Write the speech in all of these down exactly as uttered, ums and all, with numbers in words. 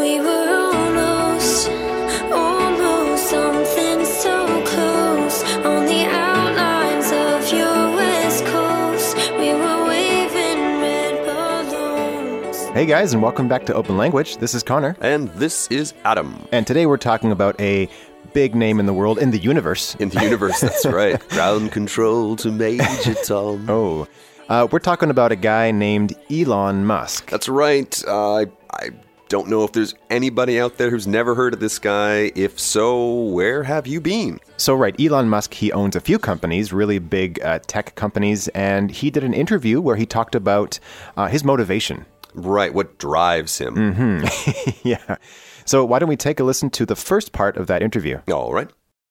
We were almost, almost something so close on the outlines of your west coast. We were waving red balloons. Hey guys, and welcome back to Open Language. This is Connor. And this is Adam. And today we're talking about a big name in the world, in the universe. In the universe, that's right. Ground control to Major Tom. Oh, uh, we're talking about a guy named Elon Musk. That's right. Uh, I, I don't know if there's anybody out there who's never heard of this guy. If so, where have you been? So, right, Elon Musk, he owns a few companies, really big uh, tech companies, and he did an interview where he talked about uh, his motivation. Right, what drives him. Mm-hmm. Yeah. So why don't we take a listen to the first part of that interview? All right.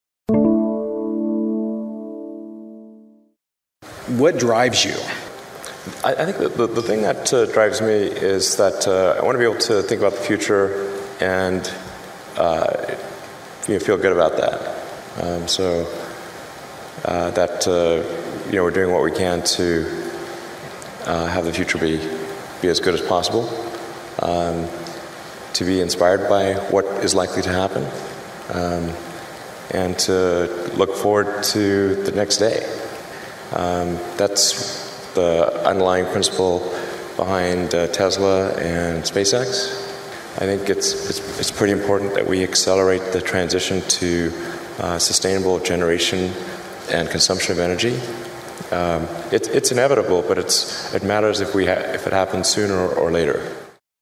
What drives you? I, I think that the, the thing that uh, drives me is that uh, I want to be able to think about the future and uh, you know, feel good about that. Um, so uh, that uh, you know, we're doing what we can to uh, have the future be be as good as possible. Um, to be inspired by what is likely to happen, um, and to look forward to the next day. Um, that's the underlying principle behind uh, Tesla and SpaceX. I think it's, it's it's pretty important that we accelerate the transition to uh, sustainable generation and consumption of energy. Um, it, it's inevitable, but it's it matters if we ha- if it happens sooner or, or later.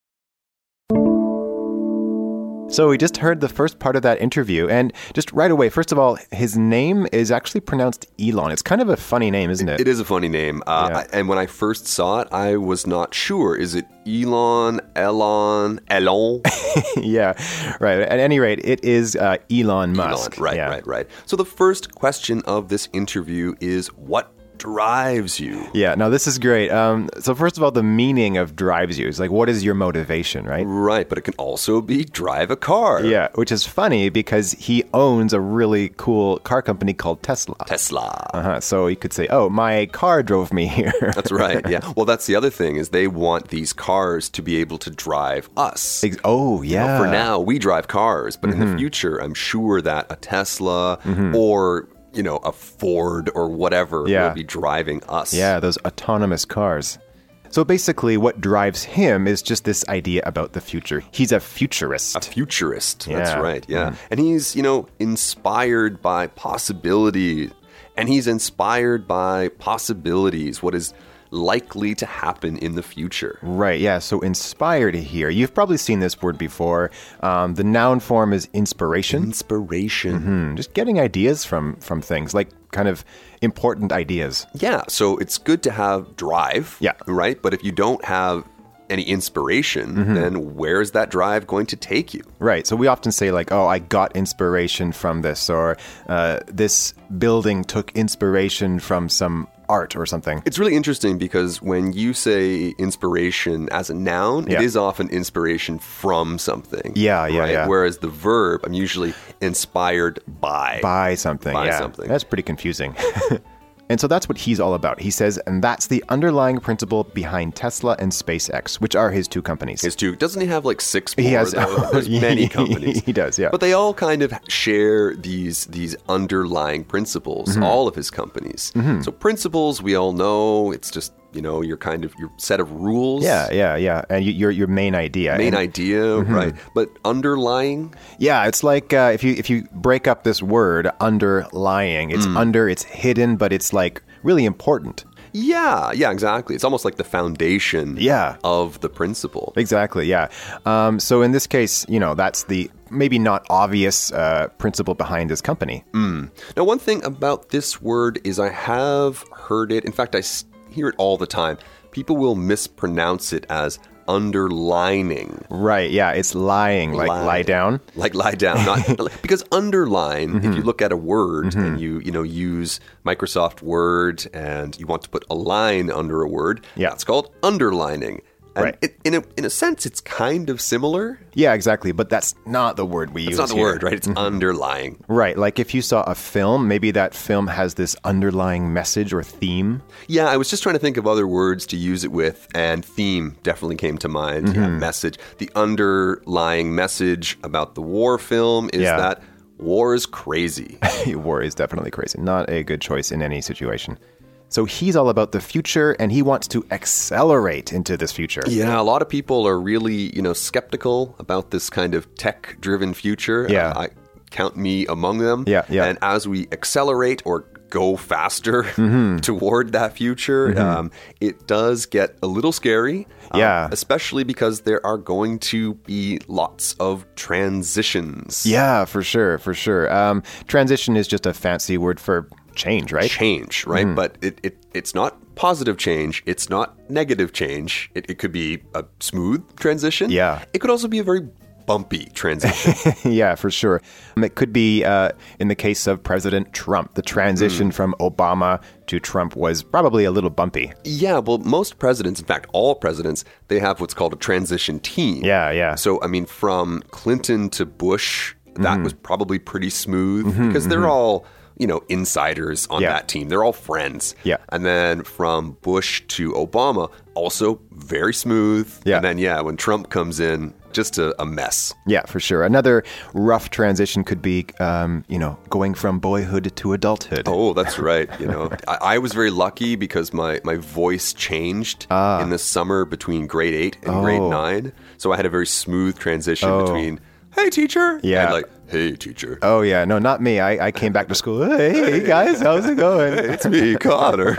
So we just heard the first part of that interview, and just right away, first of all, his name is actually pronounced Elon. It's kind of a funny name, isn't it? It is a funny name. Uh, Yeah. I, and when I first saw it, I was not sure. Is it Elon, Elon, Elon? Yeah, right. At any rate, it is uh, Elon Musk. Elon. Right, Yeah. right, right. So the first question of this interview is, what drives you? Yeah, no, this is great. Um, so first of all, the meaning of drives you is like, what is your motivation, right? Right, but it can also be drive a car. Yeah, which is funny because he owns a really cool car company called Tesla. Tesla. Uh-huh. So you could say, oh, my car drove me here. That's right, yeah. Well, that's the other thing is they want these cars to be able to drive us. Ex- oh, yeah. You know, for now, we drive cars, but mm-hmm. in the future, I'm sure that a Tesla mm-hmm. or you know, a Ford or whatever yeah. will be driving us. Yeah, those autonomous cars. So basically what drives him is just this idea about the future. He's a futurist. A futurist, Yeah. That's right, yeah. Mm. And he's, you know, inspired by possibility. And he's inspired by possibilities, what is likely to happen in the future. Right, yeah, so inspired here. You've probably seen this word before. Um, the noun form is inspiration. Inspiration. Mm-hmm. Just getting ideas from, from things, like kind of important ideas. Yeah, so it's good to have drive, Yeah. right? But if you don't have any inspiration, mm-hmm. then where's that drive going to take you? Right. So we often say like, oh, I got inspiration from this, or uh, this building took inspiration from some art or something. It's really interesting because when you say inspiration as a noun, Yeah. it is often inspiration from something. Yeah, yeah, right? yeah. Whereas the verb, I'm usually inspired by. By something. By yeah. something. That's pretty confusing. And so that's what he's all about. He says, and that's the underlying principle behind Tesla and SpaceX, which are his two companies. His two. Doesn't he have like six more? He has- though? There's many companies. He does, yeah. But they all kind of share these these underlying principles, Mm-hmm. all of his companies. So principles, we all know, it's just, you know, your kind of your set of rules. Yeah, yeah, yeah. And you, your your main idea. Main And- idea, right. But underlying, Yeah, it's like uh, if you if you break up this word, underlying, it's Mm. under, it's hidden, but it's like really important. yeah, yeah, exactly. It's almost like the foundation Yeah. of the principle. Exactly, yeah. Um, so in this case, you know, that's the maybe not obvious uh, principle behind his company. Now, one thing about this word is I have heard it. In fact, I s- hear it all the time. People will mispronounce it as underlining. Right, yeah, it's lying, like Lie. lie down. Like lie down, not because underline. Mm-hmm. If you look at a word and you you know use Microsoft Word and you want to put a line under a word, Yeah. that's called underlining. And Right. it, in, a, in a sense, it's kind of similar. Yeah, exactly. But that's not the word we use It's not the here. word, right? It's underlying. Right. Like if you saw a film, maybe that film has this underlying message or theme. Yeah, I was just trying to think of other words to use it with, and theme definitely came to mind. Mm-hmm. Yeah, message. The underlying message about the war film is Yeah. that war is crazy. War is definitely crazy. Not a good choice in any situation. So he's all about the future and he wants to accelerate into this future. Yeah, a lot of people are really, you know, skeptical about this kind of tech-driven future. Yeah. Uh, I count me among them. Yeah, yeah. And as we accelerate or go faster Mm-hmm. toward that future, um, it does get a little scary. uh, Yeah. Especially because there are going to be lots of transitions. Yeah, for sure, for sure. Um, transition is just a fancy word for change, right? Change, right? Mm-hmm. But it, it it's not positive change. It's not negative change. It, it could be a smooth transition. Yeah. It could also be a very bumpy transition. Yeah, for sure. Um, It could be, uh, in the case of President Trump, the transition Mm. from Obama to Trump was probably a little bumpy. Yeah, well, most presidents, in fact, all presidents, they have what's called a transition team. Yeah, yeah. So, I mean, from Clinton to Bush, that Mm-hmm. was probably pretty smooth because they're all, you know, insiders on Yeah. that team. They're all friends. Yeah. And then from Bush to Obama, also very smooth. Yeah. And then, yeah, when Trump comes in, just a, a mess. Yeah, for sure. Another rough transition could be, um, you know, going from boyhood to adulthood. Oh, that's right. You know, I, I was very lucky because my, my voice changed in the summer between grade eight and grade Ah. Oh. nine. So I had a very smooth transition Oh. between, hey, teacher. Yeah. And like, hey, teacher. Oh, yeah. No, not me. I, I came back to school. Hey, hey, guys, how's it going? It's me, Connor.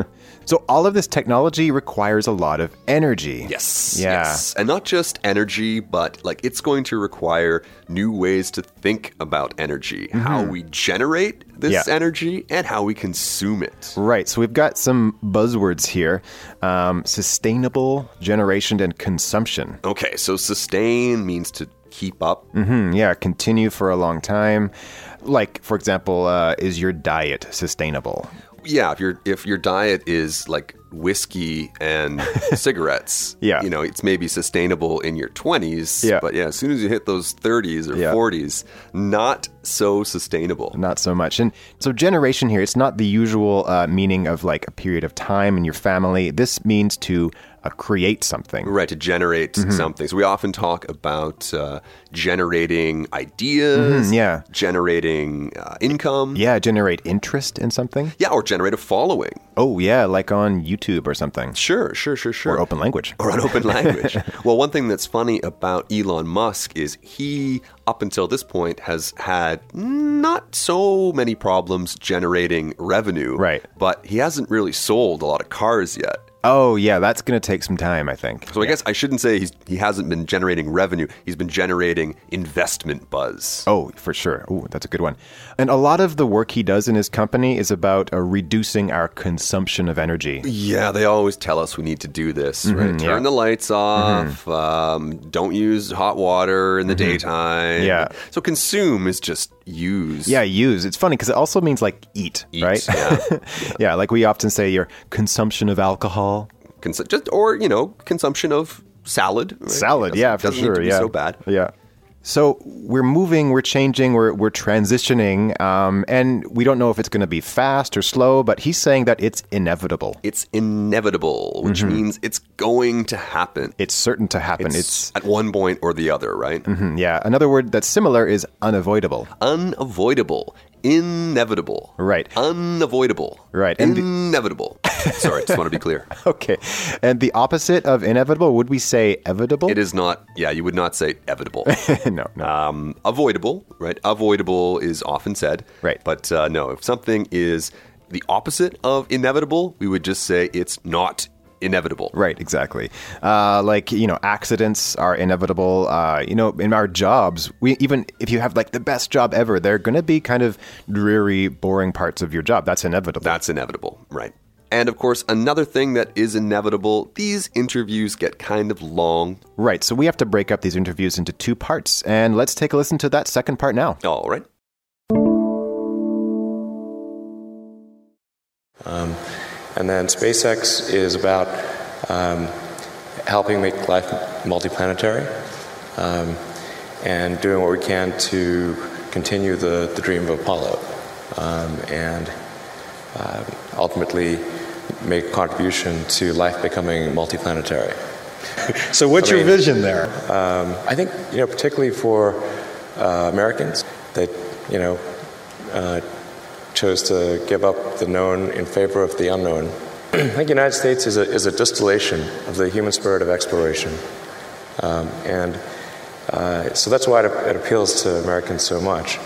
So all of this technology requires a lot of energy. Yes. Yeah. Yes. And not just energy, but like it's going to require new ways to think about energy, how we generate this Mm-hmm. Yeah. energy, and how we consume it. Right. So we've got some buzzwords here. Um, sustainable generation and consumption. Okay, so sustain means to keep up. Hmm, yeah, continue for a long time. Like, for example, uh, is your diet sustainable? Yeah, if your if your diet is like whiskey and cigarettes, Yeah. you know, it's maybe sustainable in your twenties, Yeah. but yeah, as soon as you hit those thirties or Yeah. forties, not so sustainable. Not so much. And so generation here, it's not the usual uh, meaning of like a period of time in your family. This means to uh, create something. Right, to generate Mm-hmm. something. So we often talk about uh, generating ideas, Mhm, yeah. generating uh, income, Yeah, generate interest in something. yeah, or generate a following. Oh, yeah, like on YouTube or something. Sure, sure, sure, sure. Or open language. Or on open language. Well, one thing that's funny about Elon Musk is he, up until this point, has had not so many problems generating revenue. Right. But he hasn't really sold a lot of cars yet. Oh, yeah, that's going to take some time, I think. So I guess I shouldn't say he's, he hasn't been generating revenue. He's been generating investment buzz. Oh, for sure. Oh, that's a good one. And a lot of the work he does in his company is about uh, reducing our consumption of energy. Yeah, they always tell us we need to do this, right? Turn Mm-hmm, yeah. Mm-hmm. the lights off. Um, don't use hot water in the daytime. Yeah. So consume is just use. Yeah, use. It's funny because it also means like eat, Eat, right? yeah. Yeah, like we often say your consumption of alcohol. Cons- just or you know consumption of salad. Right? Salad, Doesn't- yeah, for doesn't sure. Need to be yeah. so bad. Yeah. So we're moving, we're changing, we're we're transitioning, um, and we don't know if it's going to be fast or slow. But he's saying that it's inevitable. It's inevitable, which means it's going to happen. It's certain to happen. It's, It's, at one point or the other, right? hmm, yeah. Another word that's similar is unavoidable. Unavoidable, inevitable, Right. Unavoidable, Right, and the- inevitable. Sorry, just want to be clear. Okay. And the opposite of inevitable, would we say evitable? It is not. Yeah, you would not say evitable. no, no. Um, avoidable, right? Avoidable is often said. Right. But uh, no, if something is the opposite of inevitable, we would just say it's not inevitable. Right, exactly. Uh, like, you know, accidents are inevitable. Uh, you know, in our jobs, we even if you have like the best job ever, there are going to be kind of dreary, boring parts of your job. That's inevitable. That's inevitable, right? And of course, another thing that is inevitable, these interviews get kind of long. Right, so we have to break up these interviews into two parts. And let's take a listen to that second part now. All right. And then SpaceX is about um, helping make life multiplanetary, um, and doing what we can to continue the, the dream of Apollo, um, and uh, ultimately make a contribution to life becoming multiplanetary. So what's I mean, your vision there? Um, I think, you know, particularly for uh, Americans that, you know, uh, chose to give up the known in favor of the unknown. I think the United States is a, is a distillation of the human spirit of exploration. Um, and uh, so that's why it, it appeals to Americans so much.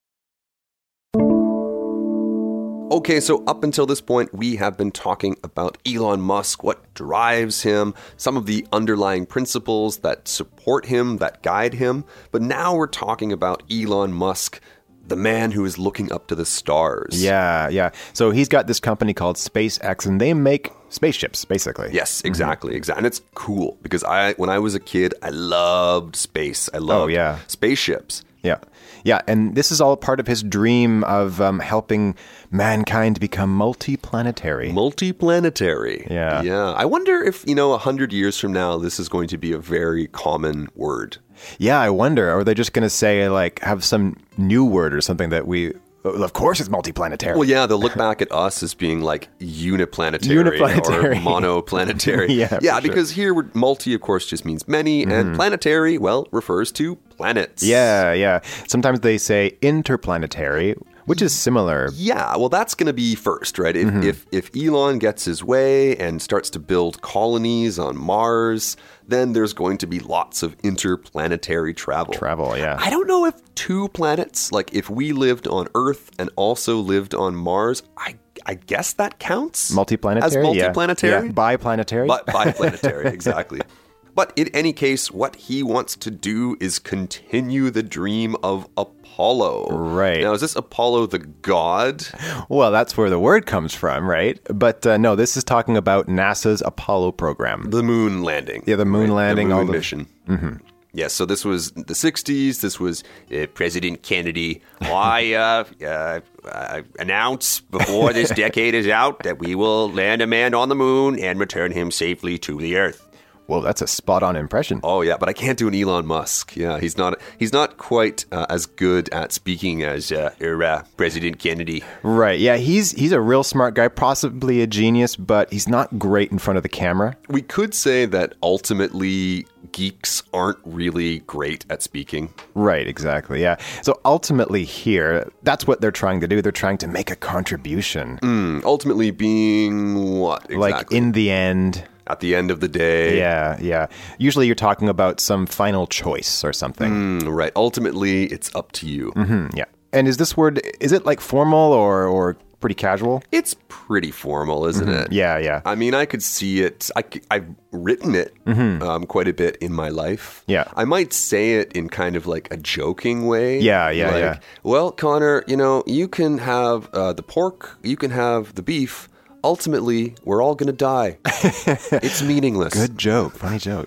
Okay, so up until this point, we have been talking about Elon Musk, what drives him, some of the underlying principles that support him, that guide him. But now we're talking about Elon Musk, the man who is looking up to the stars. Yeah, yeah. So he's got this company called SpaceX, and they make spaceships, basically. Yes, exactly, mm-hmm. exactly. And it's cool because I, when I was a kid, I loved space. I loved oh, yeah. spaceships. Yeah. Yeah, and this is all part of his dream of um, helping mankind become multiplanetary. Multiplanetary. Yeah. Yeah. I wonder if, you know, a hundred years from now, this is going to be a very common word. Yeah, I wonder. Are they just going to say, like, have some new word or something that we... Of course it's multiplanetary. Well, yeah, they'll look back at us as being like uniplanetary, uniplanetary. or monoplanetary. yeah, yeah, sure. because here we're, multi, of course, just means many, mm. and planetary, well, refers to planets. Yeah, yeah. Sometimes they say interplanetary, which is similar. Yeah, well, that's going to be first, right? If, mm-hmm. if if Elon gets his way and starts to build colonies on Mars, then there's going to be lots of interplanetary travel. Travel, yeah. I don't know if two planets, like if we lived on Earth and also lived on Mars, I I guess that counts? Multiplanetary? As multiplanetary? Yeah. yeah. Biplanetary? Bi- biplanetary, exactly. But in any case, what he wants to do is continue the dream of Apollo. Right. Now, is this Apollo the god? Well, that's where the word comes from, right? But uh, no, this is talking about NASA's Apollo program. The moon landing. Yeah, the moon right? landing. The moon all the... mission. Mm-hmm. Yes, so this was the sixties. This was uh, President Kennedy. I uh, uh, uh, announce before this decade is out that we will land a man on the moon and return him safely to the Earth. Well, that's a spot-on impression. Oh yeah, but I can't do an Elon Musk. Yeah, he's not. He's not quite uh, as good at speaking as uh, er, uh, President Kennedy. Right. Yeah, he's he's a real smart guy, possibly a genius, but he's not great in front of the camera. We could say that ultimately geeks aren't really great at speaking. Right. Exactly. Yeah. So ultimately, here, that's what they're trying to do. They're trying to make a contribution. Mm, ultimately, being what exactly? Like in the end. At the end of the day. Yeah, yeah. Usually you're talking about some final choice or something. Mm, right. Ultimately, it's up to you. Mm-hmm, yeah. And is this word, is it like formal or, or pretty casual? It's pretty formal, isn't mm-hmm. it? Yeah, yeah. I mean, I could see it. I, I've written it mm-hmm. um, quite a bit in my life. Yeah. I might say it in kind of like a joking way. Yeah, yeah, like, yeah. Well, Connor, you know, you can have uh, the pork, you can have the beef. Ultimately, we're all going to die. It's meaningless. Good joke. Funny joke.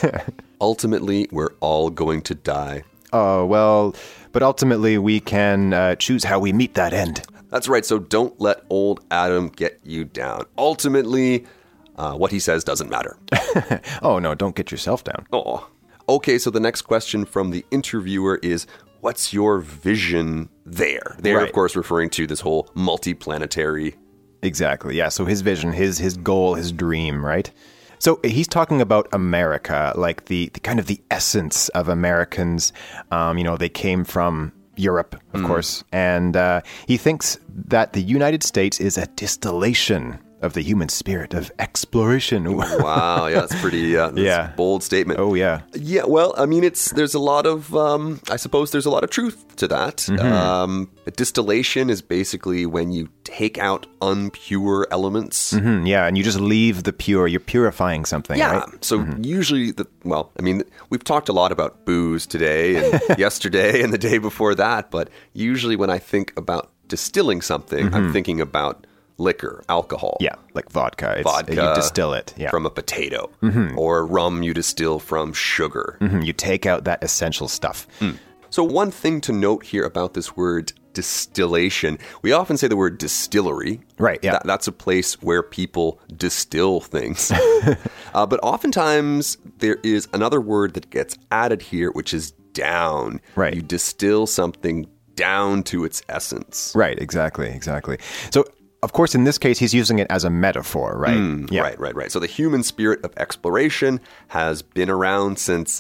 Ultimately, we're all going to die. Oh, well, but ultimately we can uh, choose how we meet that end. That's right. So don't let old Adam get you down. Ultimately, uh, what he says doesn't matter. Oh, no, don't get yourself down. Oh. Okay, so the next question from the interviewer is, what's your vision there? They're, right. of course, referring to this whole multiplanetary. Exactly. Yeah. So his vision, his his goal, his dream, right? So he's talking about America, like the, the kind of the essence of Americans. Um, you know, they came from Europe, of mm. course. And uh, he thinks that the United States is a distillation of the human spirit of exploration. Wow, yeah, that's pretty uh, that's yeah. a bold statement. Oh, yeah. Yeah, well, I mean, it's there's a lot of, um, I suppose there's a lot of truth to that. Mm-hmm. Um, a distillation is basically when you take out unpure elements. Mm-hmm, yeah, and you just leave the pure. You're purifying something, yeah. right? So mm-hmm. usually, the well, I mean, we've talked a lot about booze today and yesterday and the day before that, but usually when I think about distilling something, mm-hmm. I'm thinking about liquor, alcohol. Yeah, like vodka. It's, vodka. You distill it. Yeah. From a potato. Mm-hmm. Or rum you distill from sugar. Mm-hmm. You take out that essential stuff. Mm. So one thing to note here about this word distillation. We often say the word distillery. Right, yeah. That, that's a place where people distill things. uh, but oftentimes there is another word that gets added here, which is down. Right. You distill something down to its essence. Right, exactly, exactly. So, of course, in this case, he's using it as a metaphor, right? Mm, yeah. Right, right, right. So the human spirit of exploration has been around since,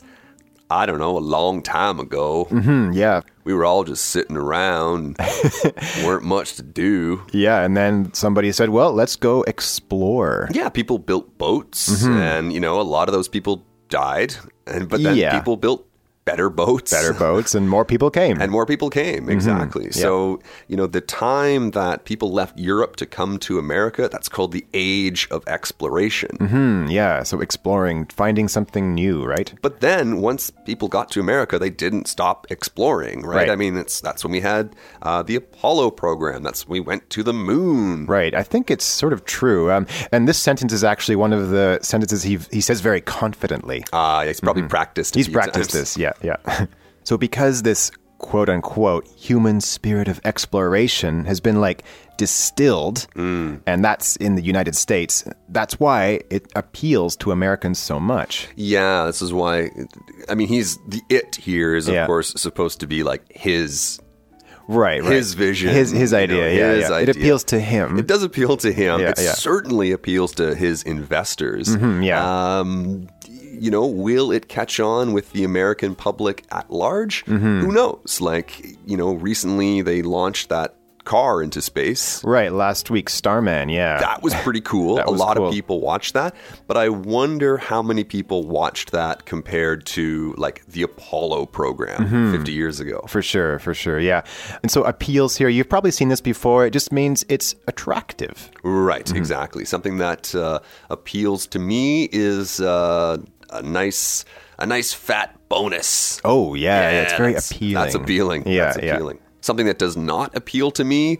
I don't know, a long time ago. Mm-hmm, yeah. We were all just sitting around, weren't much to do. Yeah, and then somebody said, well, let's go explore. Yeah, people built boats, mm-hmm. and, you know, a lot of those people died, and but then yeah. people built better boats. Better boats, and more people came. And more people came, exactly. Mm-hmm. So, yeah. you know, the time that people left Europe to come to America, that's called the age of exploration. Mm-hmm. Yeah, so exploring, finding something new, right? But then, once people got to America, they didn't stop exploring, right? right. I mean, it's that's when we had uh, the Apollo program. That's when we went to the moon. Right. I think it's sort of true. Um, and this sentence is actually one of the sentences he he says very confidently. Ah, uh, he's probably mm-hmm. practiced it. He's practiced times. this, yeah. Yeah. So because this quote unquote human spirit of exploration has been like distilled, mm. and that's in the United States, that's why it appeals to Americans so much. Yeah, this is why. I mean, he's the it here is, of yeah. course, supposed to be like his. Right, right. His vision. His his idea, you know, yeah, his yeah. idea. It appeals to him. It does appeal to him. Yeah, it yeah. certainly appeals to his investors. Mm-hmm, yeah. Um, you know, will it catch on with the American public at large? Mm-hmm. Who knows? Like, you know, recently they launched that car into space. Right, last week, Starman, yeah. That was pretty cool. That a was lot cool. of people watched that. But I wonder how many people watched that compared to, like, the Apollo program mm-hmm. fifty years ago. For sure, for sure, yeah. And so appeals here, you've probably seen this before. It just means it's attractive. Right, mm-hmm. exactly. Something that uh, appeals to me is uh, a nice a nice fat bonus. Oh, yeah, yeah, yeah it's very that's, appealing. That's appealing. Yeah, that's appealing. Yeah. Something that does not appeal to me,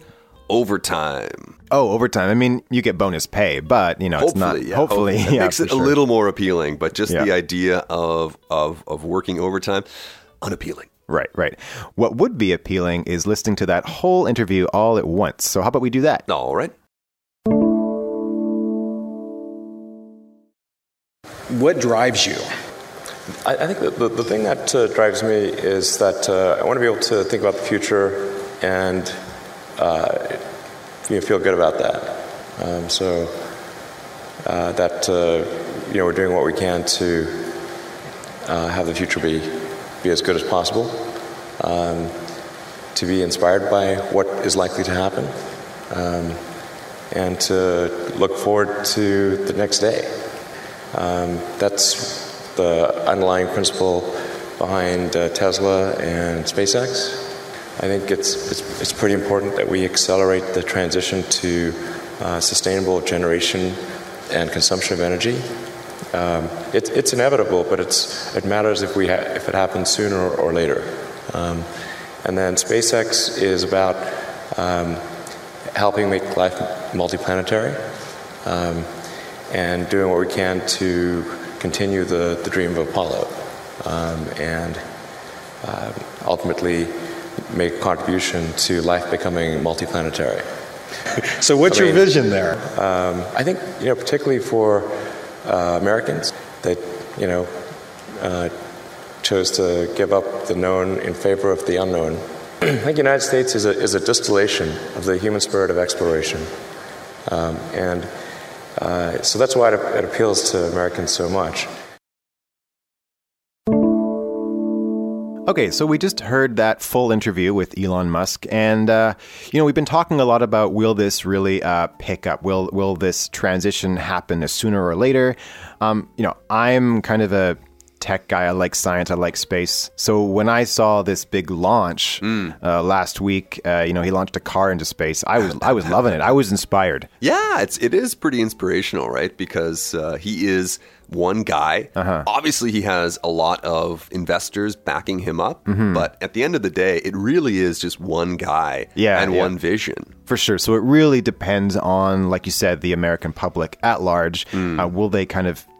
overtime. Oh, overtime. I mean, you get bonus pay, but, you know, hopefully, it's not... Yeah, hopefully, hopefully. That yeah, makes it sure. a little more appealing, but just yeah. the idea of, of, of working overtime, unappealing. Right, right. What would be appealing is listening to that whole interview all at once. So how about we do that? All right. What drives you? I, I think that the, the thing that uh, drives me is that uh, I want to be able to think about the future and uh, you know, feel good about that. Um, so uh, that uh, you know we're doing what we can to uh, have the future be be as good as possible. Um, to be inspired by what is likely to happen, um, and to look forward to the next day. Um, that's the underlying principle behind uh, Tesla and SpaceX. I think it's, it's it's pretty important that we accelerate the transition to uh, sustainable generation and consumption of energy. Um, it, it's inevitable, but it's it matters if we ha- if it happens sooner or, or later. Um, and then SpaceX is about um, helping make life multiplanetary um, and doing what we can to continue the, the dream of Apollo um, and uh, ultimately make a contribution to life becoming multiplanetary. So what's I mean, your vision there? Um, I think, you know, particularly for uh, Americans that, you know, uh, chose to give up the known in favor of the unknown. I think the United States is a, is a distillation of the human spirit of exploration. Um, and uh, so that's why it, it appeals to Americans so much. Okay, so we just heard that full interview with Elon Musk, and uh, you know we've been talking a lot about will this really uh, pick up? Will will this transition happen sooner or later? Um, you know, I'm kind of a tech guy. I like science. I like space. So when I saw this big launch mm. uh, last week, uh, you know, he launched a car into space. I was I was loving it. I was inspired. Yeah, it's it is pretty inspirational, right? Because uh, he is one guy. Uh-huh. Obviously, he has a lot of investors backing him up. Mm-hmm. But at the end of the day, it really is just one guy yeah, and yeah. one vision. For sure. So it really depends on, like you said, the American public at large. Mm. Uh, will they kind of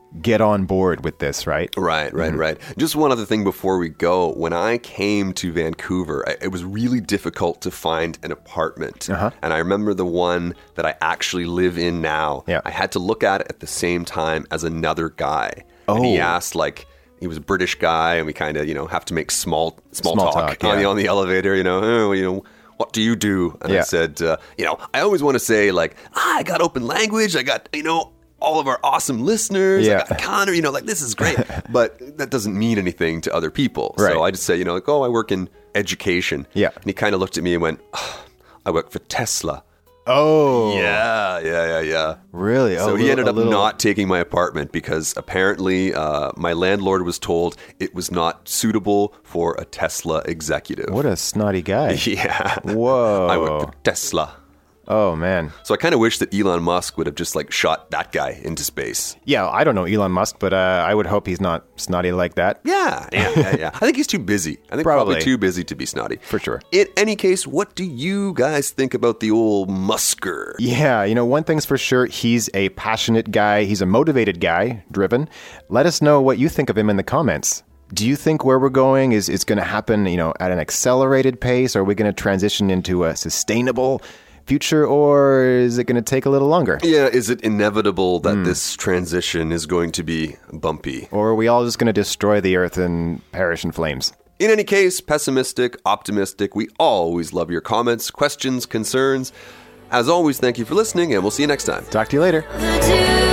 get on board with this, right? Right, right, mm-hmm. right. Just one other thing before we go. When I came to Vancouver, I, it was really difficult to find an apartment. Uh-huh. And I remember the one that I actually live in now. Yeah. I had to look at it at the same time as another guy. Oh. And he asked, like, he was a British guy, and we kind of, you know, have to make small small, small talk, talk on, yeah. the, on the elevator, you know, oh, you know, what do you do? And yeah. I said, uh, you know, I always want to say, like, ah, I got open language, I got, you know, all of our awesome listeners, yeah. I got Connor, you know, like, this is great. But that doesn't mean anything to other people. Right. So I just say, you know, like, oh, I work in education. Yeah. And he kind of looked at me and went, oh, I work for Tesla. Oh. Yeah, yeah, yeah, yeah. Really? So oh, he little, ended up little... not taking my apartment because apparently uh, my landlord was told it was not suitable for a Tesla executive. What a snotty guy. Yeah. Whoa. I work for Tesla. Oh, man. So I kind of wish that Elon Musk would have just like shot that guy into space. Yeah, I don't know Elon Musk, but uh, I would hope he's not snotty like that. Yeah, yeah, yeah, yeah. I think he's too busy. I think probably. probably too busy to be snotty. For sure. In any case, what do you guys think about the old Musker? Yeah, you know, one thing's for sure, he's a passionate guy. He's a motivated guy, driven. Let us know what you think of him in the comments. Do you think where we're going is, is going to happen, you know, at an accelerated pace? Or are we going to transition into a sustainable future, or is it going to take a little longer? Yeah, is it inevitable that mm. this transition is going to be bumpy? Or are we all just going to destroy the earth and perish in flames? In any case, pessimistic, optimistic, we always love your comments, questions, concerns. As always, thank you for listening, and we'll see you next time. Talk to you later.